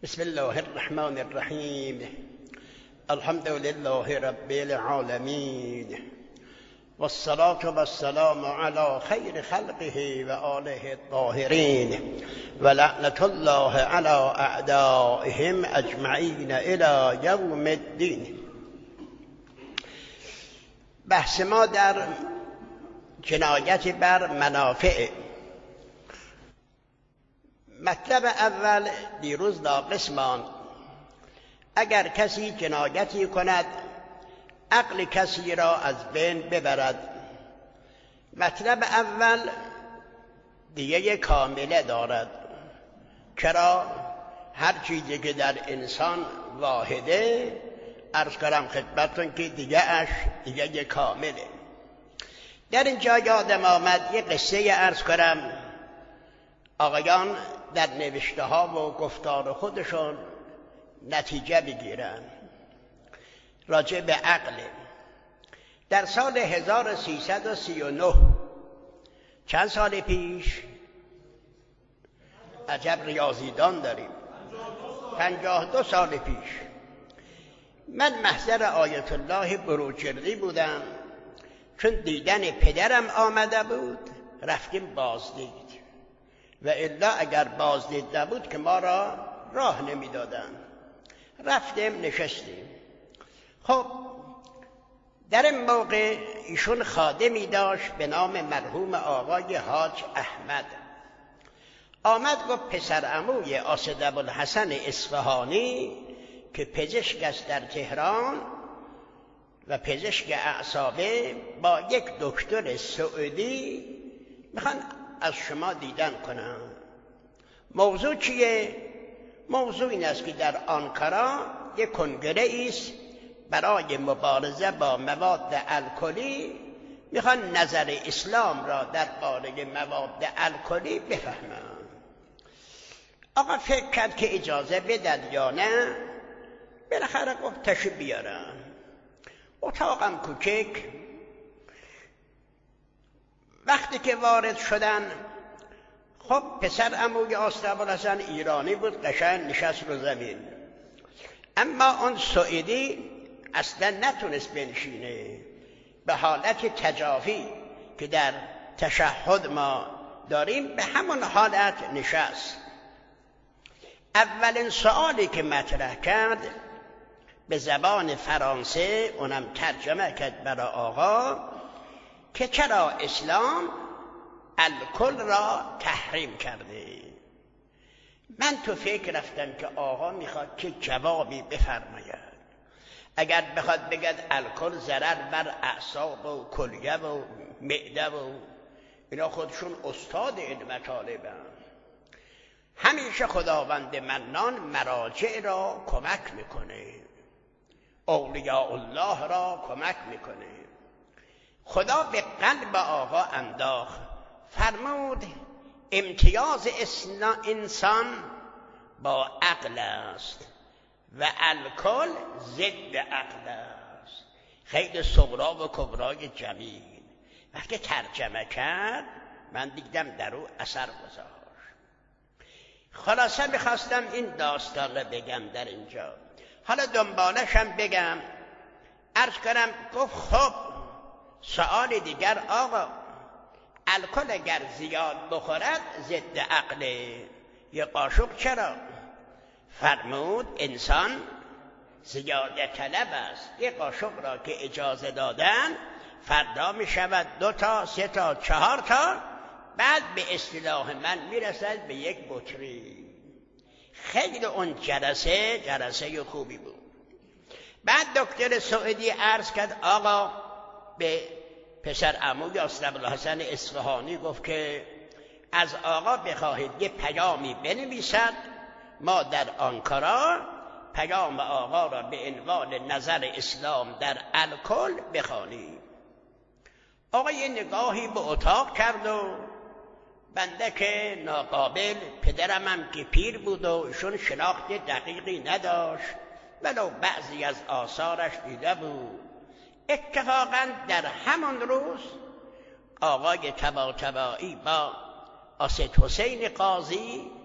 بسم الله الرحمن الرحیم. الحمد لله رب العالمین والصلاة والسلام على خیر خلقه و آله الطاهرین و لعنة الله على اعدائهم اجمعین الى یوم الدین. بحث ما در جنایت بر منافع. مطلب اول دیروز ناقص ماند. اگر کسی جنایتی کند عقل کسی را از بین ببرد. مطلب اول دیگه کامله دارد. چرا؟ هر چیزی که در انسان واحده، عرض کنم خدمتتون که دیگه کامله. در اینجا یادم آمد یه قصه عرض کنم. آقایان در نوشته ها و گفتار خودشون نتیجه بگیرن راجع به عقل. در سال 1339 چند سال پیش، عجب ریاضیدان داریم، 52 سال پیش، من محضر آیت الله بروجردی بودم. چون دیدن پدرم آمده بود رفتیم بازدید، و الا اگر بازدید نبود که ما را راه نمیدادن. رفتیم نشستیم. خب در این موقع ایشون خادمی داشت به نام مرحوم آقای حاج احمد. آمد گفت پسر عموی اسدابوالحسن اصفهانی که پزشک است در تهران و پزشک اعصابه، با یک دکتر سعودی میخوان از شما دیدن کنم. موضوع چیه؟ موضوع این است که در آنکارا یک کنگره است برای مبارزه با مواد الکلی. میخوان نظر اسلام را در باره مواد الکلی بفهمن. آقا فکر کرد که اجازه بدن یا نه. بالاخره گفت تشریف بیارن. اتاقم کوچک. وقتی که وارد شدن، خب پسر عموی اسدابوالحسن ایرانی بود، قشنگ نشست رو زمین. اما اون سعودی اصلا نتونست بنشینه. به حالت تجافی که در تشهد ما داریم به همون حالت نشست. اولین سوالی که مطرح کرد به زبان فرانسه، اونم ترجمه کرد برای آقا، که چرا اسلام الکل را تحریم کرده. من تو فکر رفتم که آقا میخواد که جوابی بفرماید. اگر بخواد بگد الکل ضرر بر اعصاب و کلیه و معده و اینا، خودشون استاد این مطالبن. همیشه خداوند منان مراجع را کمک میکنه، اولیاء الله را کمک میکنه. خدا به قلب آقا انداخت، فرمود امتیاز انسان با عقل است و الکل ضد عقل است. خیلی صغرا و کبرای جمیل. وقتی ترجمه کرد من دیدم در او اثر گذاشت. خلاصه میخواستم این داستان رو بگم در اینجا. حالا دنبالش هم بگم. عرض کنم گفت خب سؤال دیگر آقا، الکل اگر زیاد بخورد ضد عقله، یه قاشق چرا؟ فرمود انسان زیاده طلب است. یه قاشق را که اجازه دادن فردا می شود 2 تا 3 تا 4 تا، بعد به اصطلاح من میرسد به یک بطری. خیلی اون جلسه خوبی بود. بعد دکتر سعودی عرض کرد آقا به پسر عموی اسدابوالحسن اصفهانی، گفت که از آقا بخواهید یه پیامی بنویسد، ما در آنکارا پیام آقا را به عنوان نظر اسلام در الکل بخوانیم. آقا یه نگاهی به اتاق کرد و بنده که ناقابل، پدرم هم که پیر بود و ایشون شناخت دقیقی نداشت ولو بعضی از آثارش دیده بود. اتفاقا در همان روز آقای طباطبایی با اسد حسین قاضی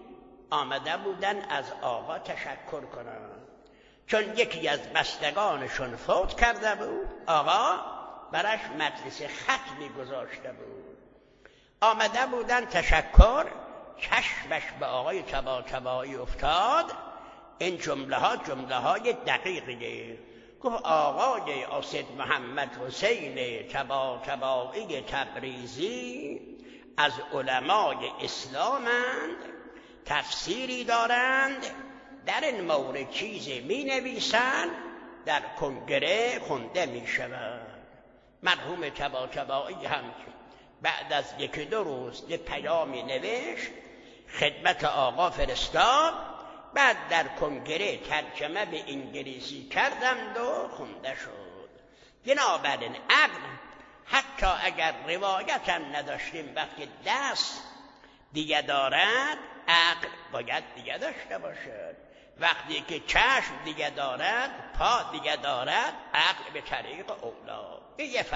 آمده بودن از آقا تشکر کنن، چون یکی از بستگانشون فوت کرده بود. آقا براش مجلس ختمی گذاشته بود، آمده بودن تشکر. چشمش به آقای طباطبایی افتاد. این جمله های دقیقیه. گفت آقای اسد محمد حسین طباطبایی تبریزی از علمای اسلامند، تفسیری دارند، در این مورد چیزی می نویسند، در کنگره خونده می شود. مرحوم طباطبایی هم بعد از 1-2 روز یه پیامی نوشت، خدمت آقا فرستاد، بعد در کنگره ترجمه به انگلیسی کردند و خونده شد. بنابراین عقل حتی اگر روایت هم نداشتیم، وقتی دست دیگه دارد عقل باید دیگه داشته باشد. وقتی که چشم دیگه دارد، پا دیگه دارد، عقل به طریق اولا. این یه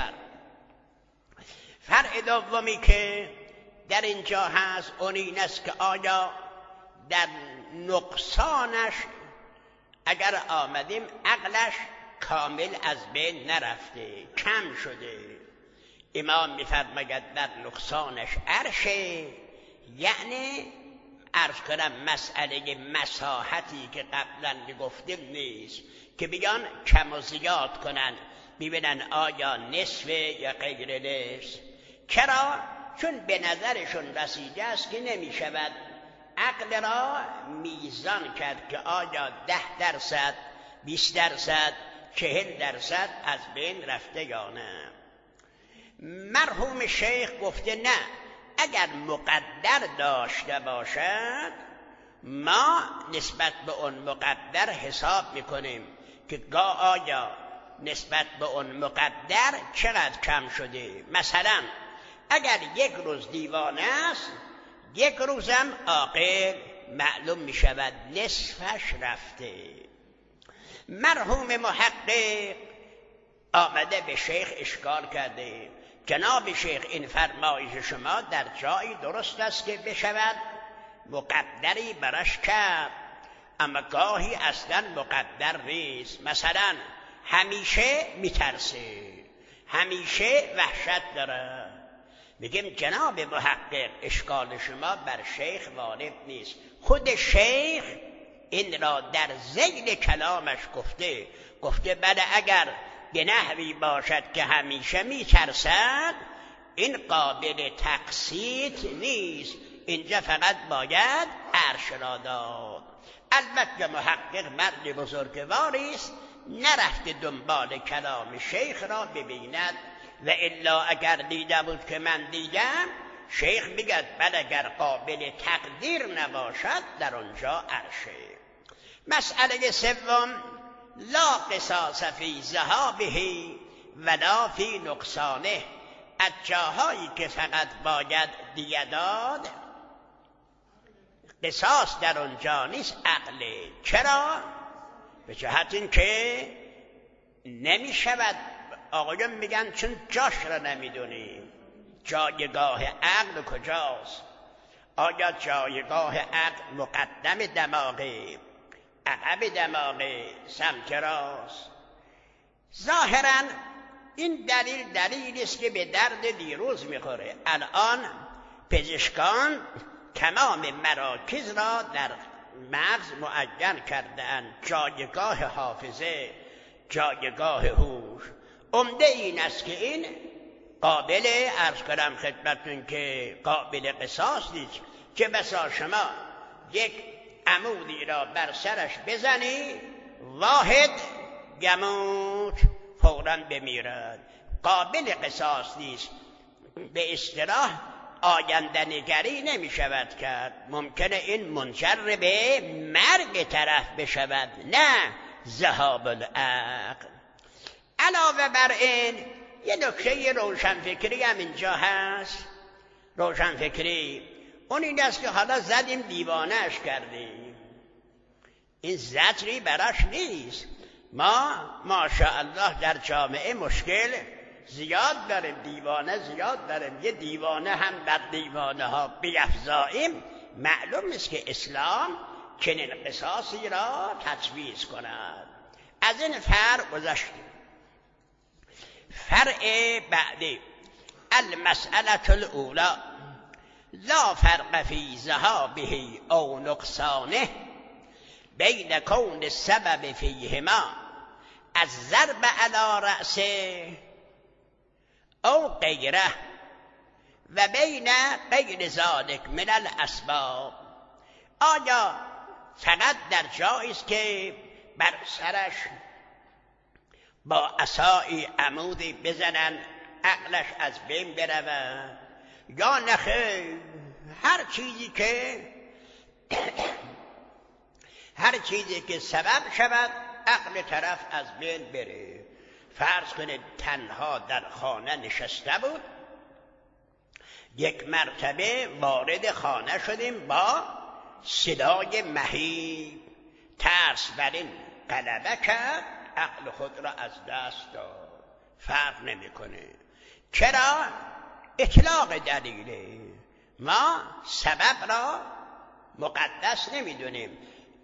فرع دومی که در اینجا هست اون این است که آیا در نقصانش اگر آمدیم عقلش کامل از بین نرفته، کم شده. امام می‌فرماید در نقصانش عرشه، یعنی عرض کنم مسئله مساحتی که قبلا گفتیم نیست که بیان کم و زیاد کنن ببینن آیا نصفه یا غیر نصف. چرا؟ چون به نظرشون رسیده است که نمی شود عقل را میزان کرد که آیا 10%، 20%، 40% از بین رفته یا نه. مرحوم شیخ گفته نه، اگر مقدر داشته باشد ما نسبت به اون مقدر حساب میکنیم که آیا نسبت به اون مقدر چقدر کم شده. مثلا اگر 1 روز دیوانه است، 1 روزم عاقل، معلوم می شود نصفش رفته. مرحوم محقق آمده به شیخ اشکال کرده، جناب شیخ این فرمایش شما در جایی درست است که بشود مقدری برش کرد، اما گاهی اصلا مقدر نیست. مثلا همیشه میترسه، همیشه وحشت داره. میگیم جناب محقق اشکال شما بر شیخ وارد نیست، خود شیخ این را در ذیل کلامش گفته بله اگر به نحوی باشد که همیشه میترسد این قابل تقسیط نیست، اینجا فقط باید عرش را داد. البته محقق مرد بزرگواری است، نرفته دنبال کلام شیخ را ببیند، و الا اگر دیده بود که من دیدم، شیخ میگد بله اگر قابل تقدیر نباشد در آنجا عرشه. مسئله سوم، لا قصاص فی ذهابه ولا فی نقصانه. از جاهایی که فقط باید دیه داد، قصاص در آنجا نیست، عقله. چرا؟ به جهت این که نمی شود، آقایان میگن چون جاش را نمیدونیم. جایگاه عقل کجاست؟ آیا جایگاه عقل مقدم دماغه، عقب دماغه، سمت راست؟ ظاهرا این دلیل است که به درد دیروز میخوره. الان پزشکان تمام مراکز را در مغز معین کرده‌اند، جایگاه حافظه، جایگاه هوش. عمده این است که این قابل عرض کنم خدمتتون که قابل قصاص نیست، که بسا شما یک عمودی را بر سرش بزنی، واحد گموت فوراً بمیرد، قابل قصاص نیست. به اصطلاح آینده نگری نمی شود کرد، ممکنه این منجر به مرگ طرف بشود، نه ذهاب العقل. علاوه بر این یه نکته روشنفکری هم اینجا هست. روشنفکری اون این است که حالا زدیم دیوانه‌اش کردیم، این زجری براش نیست. ما ماشاءالله در جامعه مشکل زیاد داریم، دیوانه زیاد داریم. یه دیوانه هم بر دیوانه ها بیفزاییم معلوم است که اسلام چنین قصاصی را تجویز کند. از این فرع گذشتیم. فرع بعدی، المسألة الأولى لا فرق في ذهابه أو نقصانه بين كون السبب فيهما الضرب على رأسه أو غيره و بین غیر ذلك من الاسباب. آیا فقط در جایی است که بر سرش با عصایی عمودی بزنن عقلش از بین برود، یا نخیر هر چیزی که سبب شود عقل طرف از بین بره؟ فرض کنید تنها در خانه نشسته بود، یک مرتبه وارد خانه شدیم با صدای مهیب، ترس بر این غلبه کرد، عقل خود را از دست داد. فرق نمیکنه. چرا؟ اطلاق دلیله. ما سبب را مقدس نمیدونیم.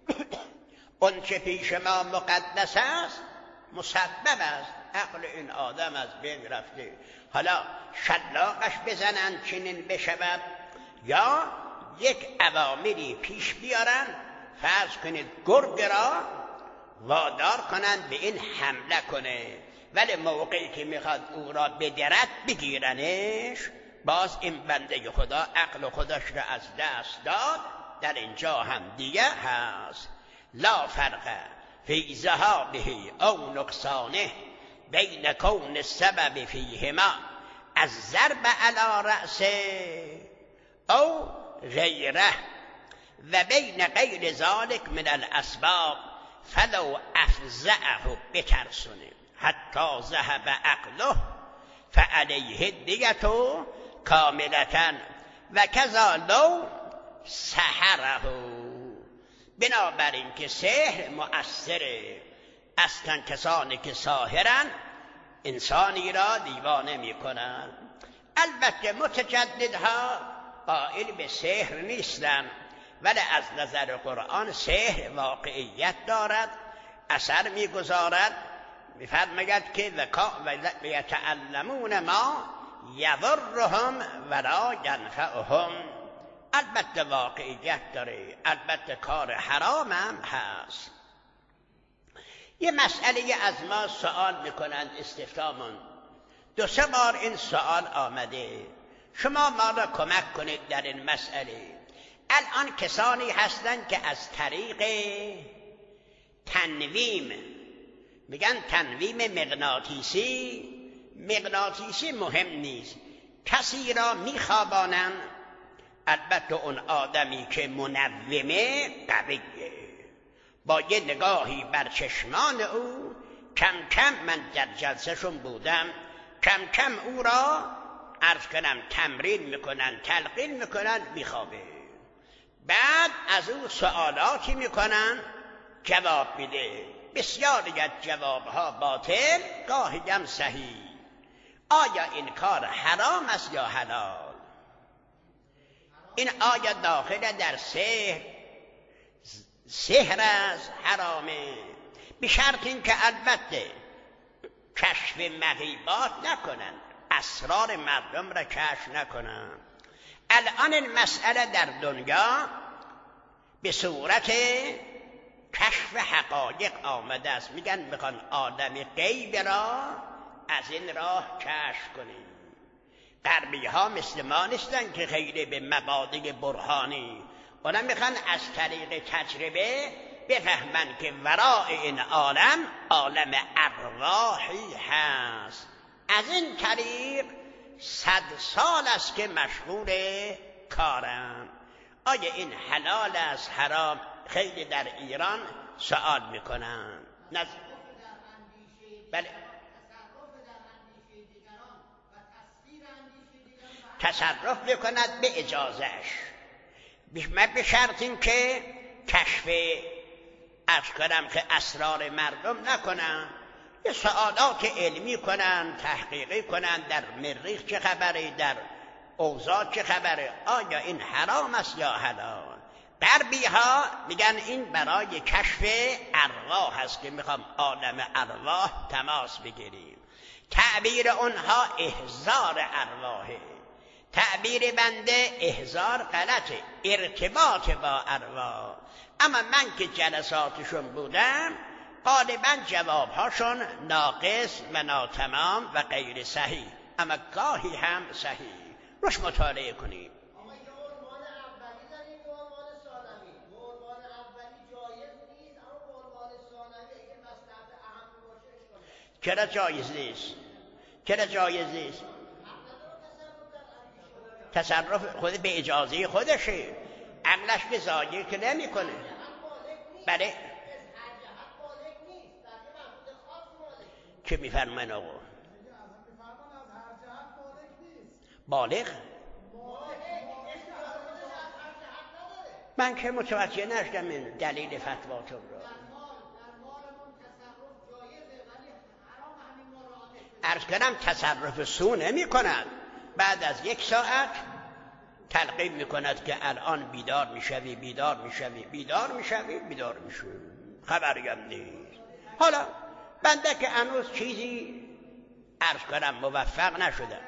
اون که پیش ما مقدس است مسبب است. عقل این آدم از بین رفته، حالا شلاقش بزنن چنین بشود، یا یک اوامری پیش بیارن، فرض کنید گرگ را وادار کنن به این حمله کنه، ولی موقعی که میخواد او را بدرد بگیرنش، باز این بنده خدا عقل خودش را از دست داد. در اینجا هم دیگه هست لا فرق فی ذهابه او نقصانه بین کون السبب فیهما الضرب علی رأسه او غیره و بین غیر ذلك من الاسباب فلو افزعه بترسونه حتی ذهب عقله فعلیه دیگه کاملتاً و کذا لو سحره. بنابراین که سحر مؤثره. اصلا کسانی که ساحرن انسانی را دیوانه میکنن. البته متجددها قائل به سحر نیستن، ولی از نظر قرآن سحر واقعیت دارد، اثر میگذارد. میفرماید که و یتعلمون ما یضرهم ولا ینفعهم. البته واقعیت داره، البته کار حرام هم هست. یه مسئله از ما سوال میکنند، استفهامون 2-3 بار این سوال آمده، شما ما را کمک کنید در این مسئله. الان کسانی هستند که از طریق تنویم، میگن تنویم مغناطیسی مهم نیست، کسی را میخوابانن. البته اون آدمی که منومه قویه، با یه نگاهی بر چشمان او کم کم، من در جلسهشون بودم، کم کم او را عرض کنم تمرین میکنن، تلقین میکنن، میخوابه. بعد از او سوالاتی میکنن، جواب میده. بسیاری از جوابها باطل، گاهی هم صحیح. آیا این کار حرام است یا حلال؟ این آیا داخل در سحر است، حرامه؟ به شرط این که البته کشف مغیبات نکنن، اسرار مردم را کشف نکنن. الان این مسئله در دنیا به صورت کشف حقایق آمده است. میگن میخوان آدم غیب را از این راه کشف کنیم. غربی ها مثل ما نیستن که خیلی به مبادئ برهانی، اونا میخوان از طریق تجربه بفهمن که ورای این عالم ارواحی هست. از این طریق 100 سال است که مشغول کارم. آیا این حلال است، حرام؟ خیلی در ایران سوال میکنن. بله، تصرف بکند به اجازهش، به شرط این که کشف عرض کنم که اسرار مردم نکنن، یه سوالات علمی کنن، تحقیقی کنن، در مریخ چه خبره، در اوضاع چه خبره، آیا این حرام است یا حلال. غربی ها میگن این برای کشف ارواح هست که میخوام عالم ارواح تماس بگیریم. تعبیر اونها احضار ارواحه، تعبیر بنده احضار غلطه، ارتباط با ارواح. اما من که جلساتشون بودم غالبا جوابهاشون ناقص و ناتمام و غیر صحیح، اما گاهی هم صحیح. روش مطالعه کنید. چرا جایز نیست؟ چرا جایز نیست؟ تصرف خود به اجازه خودشه، عقلش به ظاهر که نمی کنه. بله چه میفرمایند آقا؟ بالغ؟ من که متوجه نشدم این دلیل فتواتون رو. عرض کردم تصرف سو نمی کند، بعد از 1 ساعت تلقین می کند که الان بیدار میشوی، بیدار میشوی، بیدار میشوی، بیدار میشوی، خبریم نیست. حالا بنده که هنوز چیزی عرض کردم موفق نشدم.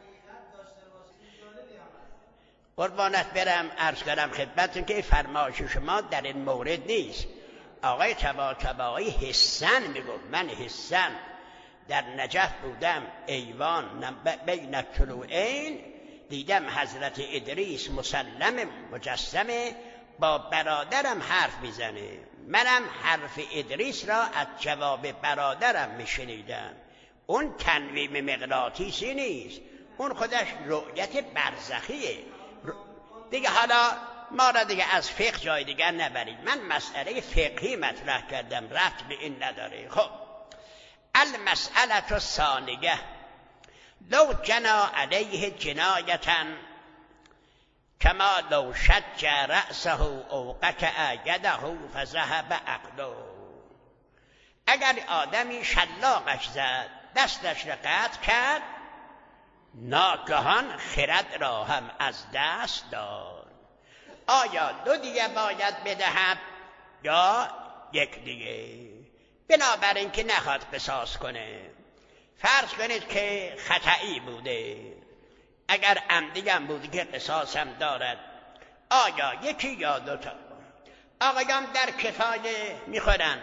قربانت برم، عرض کردم خدمتتون که فرمایش شما در این مورد نیست. آقای طباطبایی حسن میگفت، من حسن در نجف بودم، ایوان بین طلوعین، دیدم حضرت ادریس مسلم مجسمه با برادرم حرف میزنه. منم حرف ادریس را از جواب برادرم میشنیدم. اون تنویم مغناطیسی نیست، اون خودش رؤیت برزخیه دیگه. حالا ما را دیگه از فقه جای دیگر نبرید. من مسئله فقهی مطرح کردم، ربط به این نداره. خب المسئله الثانیه لو جنا علیه جنایتا کما لو شج رأسه او قطع یده فذهب عقله. اگر آدمی شلاقش زد، دستش را قطع کرد، ناگهان خرد را هم از دست داد. آیا 2 دیه باید بدهد یا 1 دیه؟ بنابراین که نخواد قصاص کنه. فرض کنید که خطایی بوده، اگر عمدی هم بوده که قصاص هم دارد. آیا 1 یا 2 تا؟ آقایان در کفایه میخورن،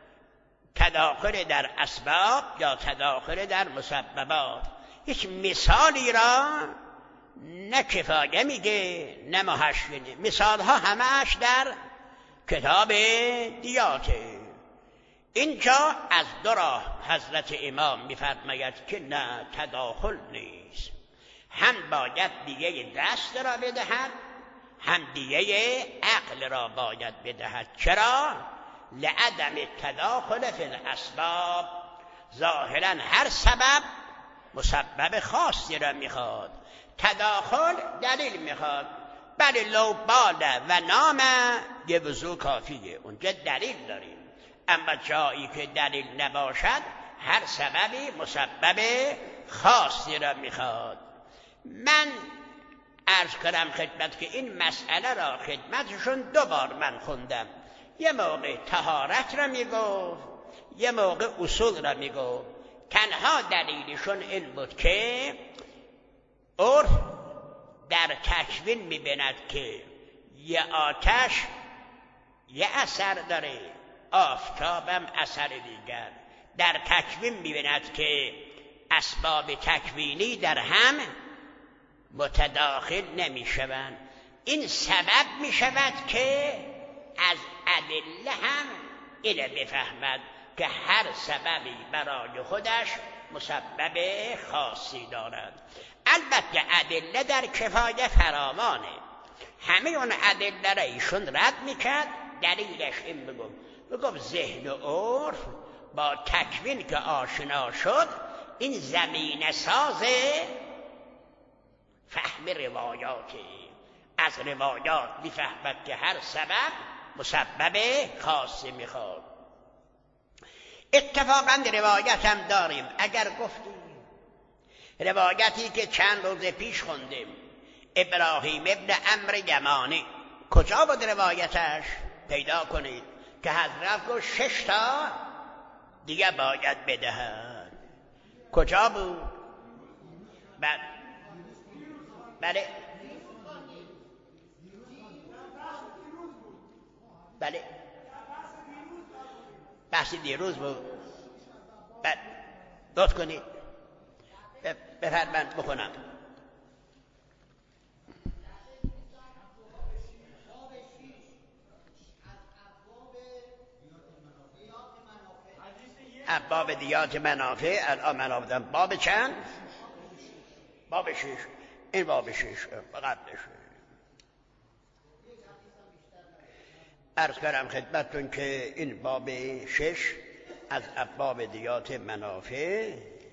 تداخل در اسباب یا تداخل در مسببات. هیچ مثالی را نه کفایه میگه نه محشونه. مثال ها همه‌اش در کتاب دیاته. اینجا از 2 راه حضرت امام میفرماید که نه، تداخل نیست. هم باید دیگه دست را بدهد، هم دیگه عقل را باید بدهد. چرا؟ لعدم تداخل فی الاسباب. ظاهرا هر سبب مسبب خاصی را میخواد. تداخل دلیل میخواد. بله لو بال و نام یه وضو کافیه، اونجا دلیل داریم. اما جایی که دلیل نباشد هر سببی مسبب خاصی را میخواد. من عرض کنم خدمت که این مسئله را خدمتشون 2 بار من خوندم. یه موقع طهارت را میگفت، یه موقع اصول را میگفت. تنها دلیلشون این بود که عرف در تکوین میبیند که یه آتش یه اثر داره، آفتابم اثر دیگر. در تکوین میبیند که اسباب تکوینی در هم متداخل نمیشوند. این سبب میشود که از ادله هم اینه بفهمد که هر سببی برای خودش مسبب خاصی دارد. البته ادله در کفایه فراوانه. همه اون ادله را ایشون رد میکرد. دلیلش این بگم ذهن و عرف با تکوین که آشنا شد، این زمین ساز فهم روایاتی. از روایات میفهمد که هر سبب مسبب خاصی میخواد. اتفاقا روایت هم داریم. اگر گفتیم روایتی که چند روز پیش خوندیم، ابراهیم ابن عمرو یمانی. کجا بود روایتش؟ پیدا کنید که حضرت گفت 6 تا دیگه باید بدهد. کجا بود؟ بله بله بحث دیروز بود. بله لطف کنید بفرمایید بکنم. باب دیات منافع. الان من آمدم باب چند؟ باب 6. این باب 6 قبلش. عرض کردم خدمتتون که این باب 6 از ابواب دیات منافع،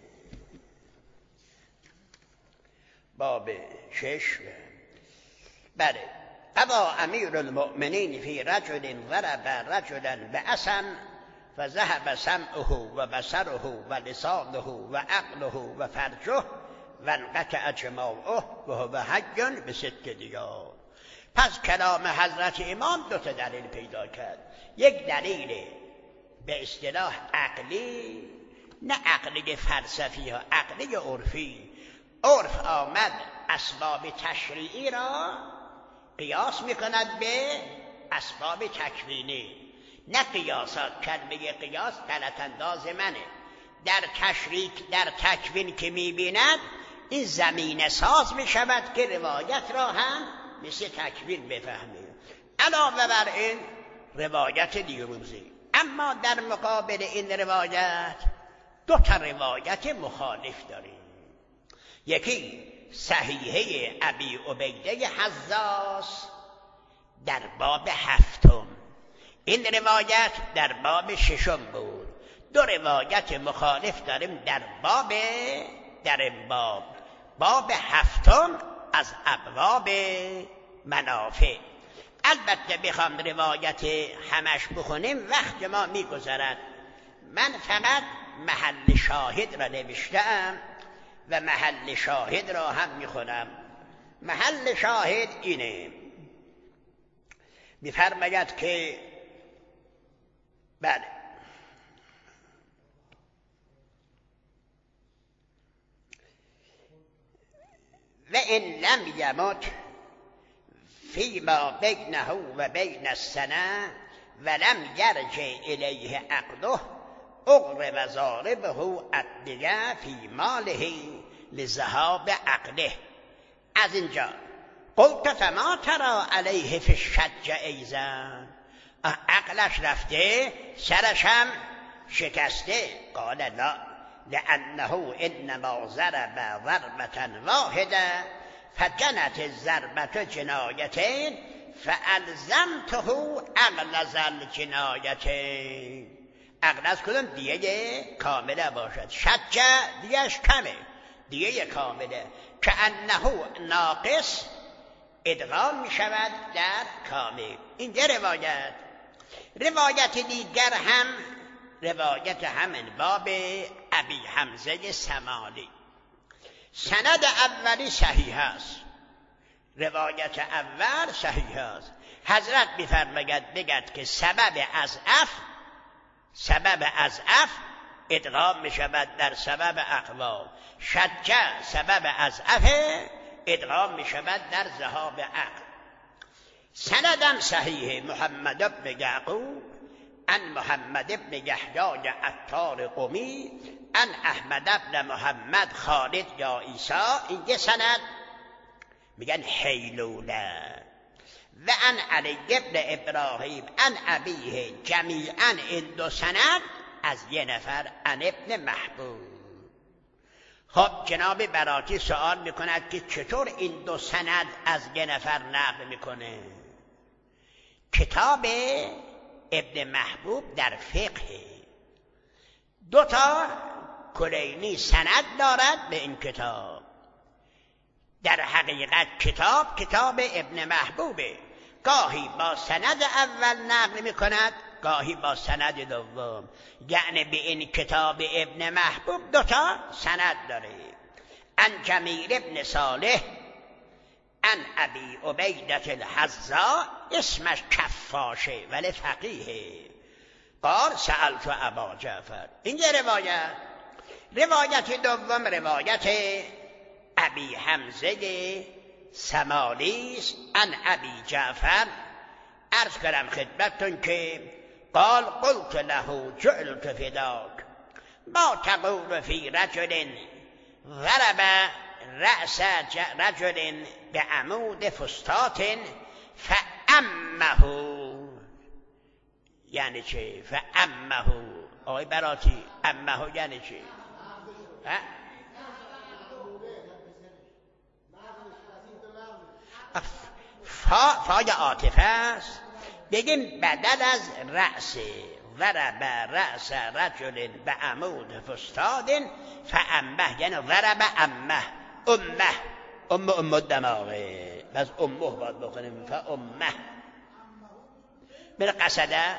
باب 6. بله. ابا امیر المؤمنین فی رجل ضرب رجلا بعصا فذهب سمعه و بصره و لسانه و عقله و فرجه و انقطع جماعه و هو حی بست دیار. پس کلام حضرت امام 2 دلیل پیدا کرد. یک دلیل به اصطلاح عقلی، نه عقلی فلسفی ها، عقلی عرفی. عرف آمد اسباب تشریعی را قیاس میکند به اسباب تکوینی. نه قیاسات. کلمه قیاس غلط انداز منه. در تکوین که میبیند این زمینه ساز میشود که روایت را هم مثل تکوین بفهمید. علاوه بر این روایت دیروزی. اما در مقابل این روایت 2 روایت مخالف داریم. یکی صحیحه ابی عبیده حزاز در باب 7. این روایت در باب 6 بود. 2 روایت مخالف داریم در باب 7 از ابواب منافع. البته بخوام روایت همش بخونیم وقت ما میگذرد. من فقط محل شاهد را نوشتم و محل شاهد را هم میخونم. محل شاهد اینه، میفرماید که بله و این لم یمت فیما بینه و بین السنه ولم یرجع الیه عقله اغرب ضاربه الدیه فی ماله لذهاب عقله. از اینجا قلت فما ترى علیه فی الشج ایضا، عقلش رفته سرش هم شکسته. قال لا لأنه انما ضرب ضربة واحدة فجنت الضربة جنایتین فالزمته اغلظ الجنایتین. اغلظ کدوم؟ دیگه کامله باشد. شجع دیگهش کمه، دیگه کامله. که انه ناقص ادغام می شود در کامل. این یه روایت دیگر هم روایت همین باب ابی حمزه سمالی. سند اولی صحیح است. روایت اول صحیح است. حضرت می‌فرماید بگد که سبب اضعف ادغام می شود در سبب اقوا. شجع سبب اضعف ادغام می شود در ذهاب عقل. سندم صحیح. محمد بن یعقوب ان محمد بن یحیی عطار قمی ان احمد بن محمد خالد یا عیسی. این یه سند میگن حیلوله. و ان علی بن ابراهیم ان ابیه جمیعا. این 2 سند از یه نفر، ان ابن محبوب. خب جناب براتی سوال میکند که چطور این 2 سند از یه نفر نقل میکنه؟ کتاب ابن محبوب در فقه 2 کلینی سند دارد به این کتاب. در حقیقت کتاب ابن محبوبه. گاهی با سند اول نقل میکند، گاهی با سند دوم. یعنی به این کتاب ابن محبوب 2 سند داره. ان جمیل ابن صالح ان ابی عبیدة الحذاء، اسمش کفاشه ولی فقیه. قال سألت ابا جعفر. این یه روایت دوم روایت ابی حمزه سمالی است ان ابی جعفر. عرض کردم خدمتتون که قال قلت له جعلت فداک ما تقول فی رجل ضرب رأس رجل بعمود فسطاط فأمه. یعنی چه؟ فأمه. آقای براتی امه یعنی چه؟ فای عاطفه است. بگیم بدل از رأس. ضرب رأس رجل بعمود فسطاط فأمه، یعنی ضرب امه. ام الدماغه، بس امه باید بکنیم. فأمه بر قصده.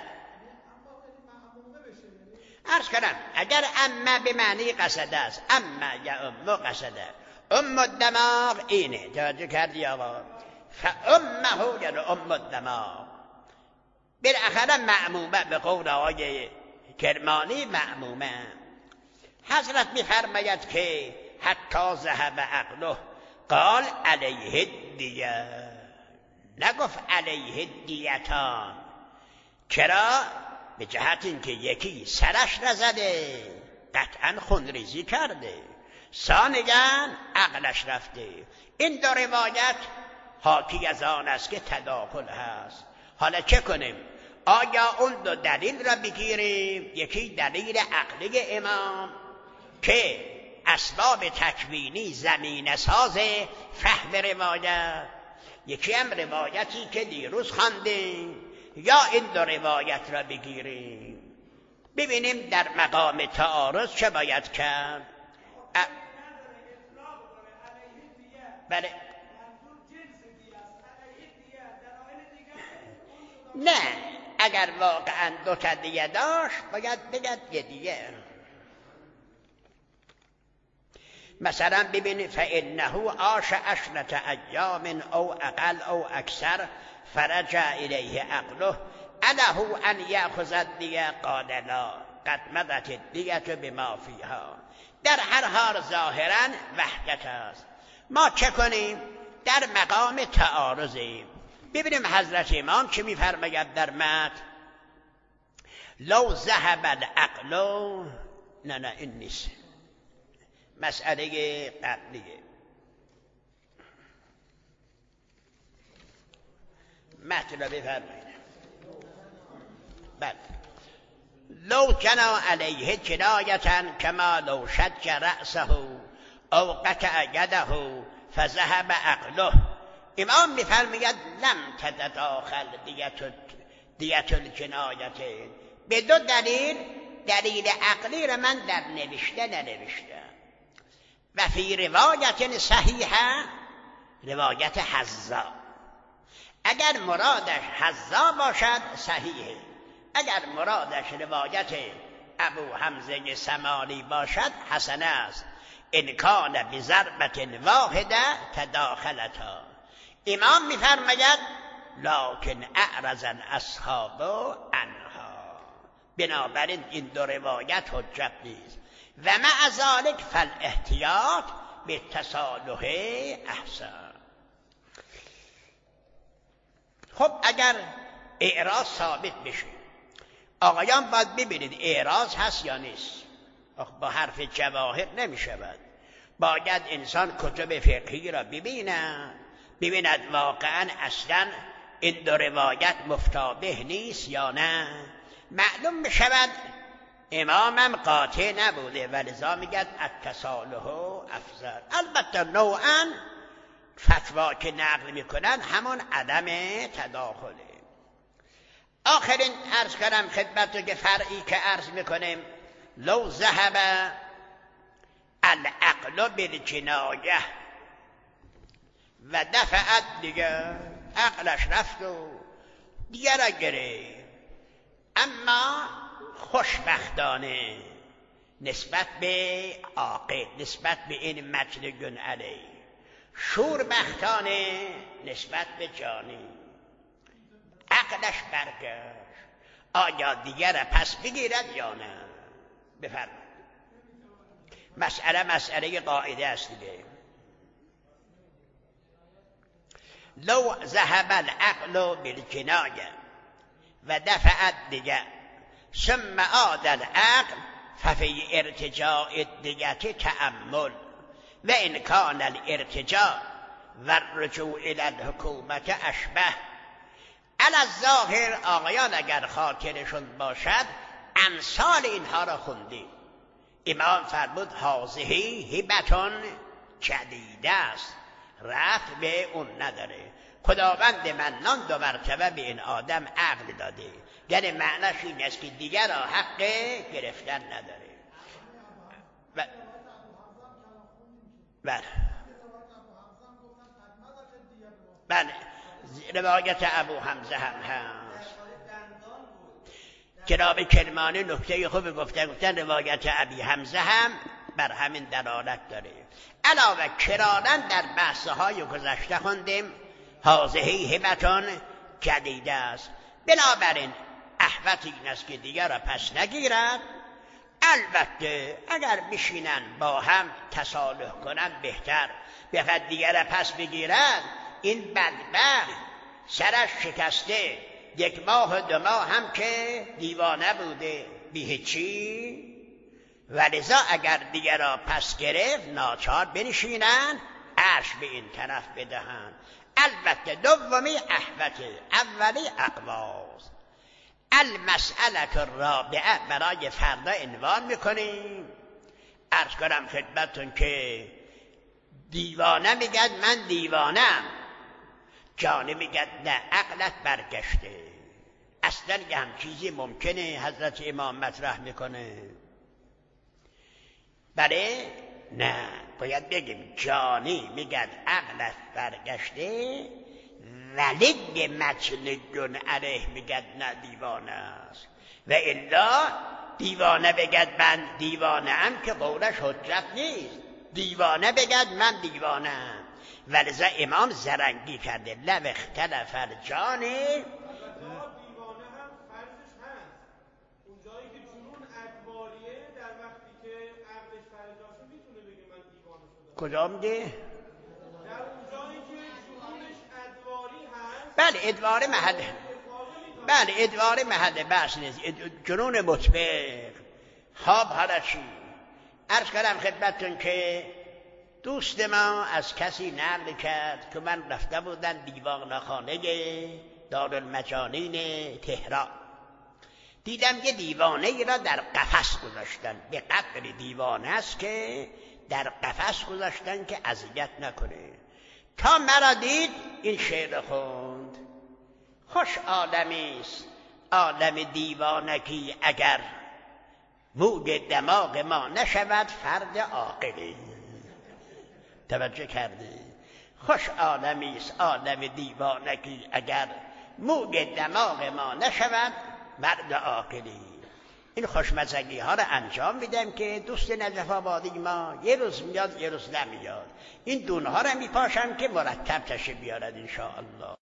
عرض کنم اگر امه به معنی قصده است، امه یا امه قصده، ام الدماغ اینه. توجه کردی آقا؟ فأمه یعنی ام الدماغ. بالاخره معمومه، به قول آقای کرمانی معمومه. حضرت می‌فرماید که حتی ذهب عقله قال علیه الدیه، نگفت علیه الدیتان. چرا؟ به جهت اینکه یکی سرش را زده، قطعا خونریزی کرده، ثانیاً عقلش رفته. این دو روایت حاکی از آن است که تداخل هست. حالا چه کنیم؟ آیا اون دو دلیل را بگیریم؟ یکی دلیل عقلی امام که اسباب تکوینی زمینه ساز فهم روایت، یکی هم روایتی که دیروز خواندیم، یا این دو روایت را بگیریم ببینیم در مقام تعارض چه باید کرد. بله نه، اگر واقعا دو تا دیگه داشت باید بگد یه دیگه. مثلا ببینید فإنه عاش 10 ایام او اقل او اکثر فرجع الیه عقله اله ان یأخذ الدیه قال لا قد مضت الدیه بما فیها. در هر حال ظاهرا وحدت است. ما چه کنیم؟ در مقام تعارضیم. ببینیم حضرت امام چه میفرماید در متن. لو ذهب العقل، نه این نیست، مسئله قبلیه. متن را بفرمایید. بله. لو جنا علیه جنایتا کما لو شج رأسه او قطع یده فذهب عقله. امام میفرماید لم تتداخل دیت الجنایت. به دو دلیل عقلی را من در نوشته ننوشتم. و فی روایت صحیحه، روایت حذا، اگر مرادش حذا باشد صحیحه، اگر مرادش روایت ابو حمزه سمالی باشد حسن است. ان کان بضربة واحده تداخلتا. امام میفرماید لکن اعرض اصحاب عنها. بنابراین این دو روایت حجت نیست. و مع ذلك فالاحتیاط بالتصالح احسن. خب اگر اعراض ثابت بشه، آقایان باید ببینید اعراض هست یا نیست. با حرف جواهر نمیشود. باید انسان کتب فقهی را ببیند واقعا اصلا این دو روایت مفتابه نیست یا نه. معلوم بشود امامم قاطع نبوده و لذا میگد التصالح افضل. البته نوعا فتوا که نقل میکنن همون عدم تداخله. آخرین عرض کنم خدمت که فرعی که عرض میکنیم لو ذهب العقل بالجنایه و دفعت، دیگه عقلش رفت و دیگه را گرفت، اما خوشبختانه نسبت به عاقل، نسبت به این مجلگون علیه شوربختانه نسبت به جانی. عقلش برگشت آیا دیگر پس بگیرد یا نه؟ بفرمایید. مسئله قاعده است دیگه. لو ذهب العقل بالجنایه و دفع الدیه ثم عاد العقل ففی ارتجاع الدیه تأمل و ان کان الارتجاع و الرجوع الی الحکومت اشبه. علی الظاهر آقایان اگر خاطرشون باشد امثال اینها را خوندیم. امام فرمود هذه هبة جدیده است، رفت به اون نداره. خداوند منان 2 مرتبه به این آدم عقل داده، یعنی معنیش این است که دیگر را حق گرفتن نداره. بله روایت ابو حمزه هم هست. جناب کرمانی نکته خوبی گفتن روایت ابی حمزه هم بر همین دلالت داره. علاوه کرارن در بحث‌های گذشته خوندیم هذه هبة جدیده است. بنابراین احوط این است که دیگر را پس نگیرد. البته اگر بشینن با هم تصالح کنن بهتر. بخواد دیگر را پس بگیرد این بدبخت سرش شکسته 1 ماه 2 ماه هم که دیوانه بوده بی هیچی، ولذا اگر دیگر را پس گرفت ناچار بنشینن عرش به این طرف بدهن. البته دومی احوطه، اولی اقواس. المسئله الرابعه برای فردا عنوان میکنیم. عرض کنم خدمتتون که دیوانه میگد من دیوانم، جانی میگد نه عقلت برگشته. اصلا یه هم چیزی ممکنه حضرت امام مطرح میکنه؟ بله نه، باید بگیم جانی میگد عقلت برگشته، ولی به مجنون علیه میگد نه دیوانه است. و الا دیوانه بگد من دیوانه ام که قولش حجت نیست. دیوانه بگد من دیوانه ام. ولذا امام زرنگی کرده لو اختلف الجان. دیوانه هم فرضش هست. اون جایی که جنون ادواریه در وقتی که عقلش فرجاشه میتونه بگه من دیوانه شدم. کدام ده؟ در اون جایی که جنونش ادواری هست. بله ادوار محله. بله ادوار محله بحث نیست. جنون مطبق. خواب حالا چی؟ عرض کردم خدمتتون که دوست ما از کسی نقل کرد که من رفته بودم دیوانه‌خانه دارالمجانین تهران. دیدم یه دیوانه ای را در قفس گذاشتن. به قدر دیوانه است که در قفس گذاشتن که اذیت نکنه. تا مرا دید این شعر خوند: خوش عالمی است عالم دیوانگی، اگر موی دماغ ما نشود فرد عاقلی. توجه کردی؟ خوش عالمی است عالم دیوانگی، اگر موی دماغ ما نشود مرد عاقلی. این خوشمزگی ها را انجام میدم که دوست نجف آبادی ما یه روز میاد یه روز نمیاد. این دونه ها را میپاشم که مرتب تشریف بیارد ان شاء الله.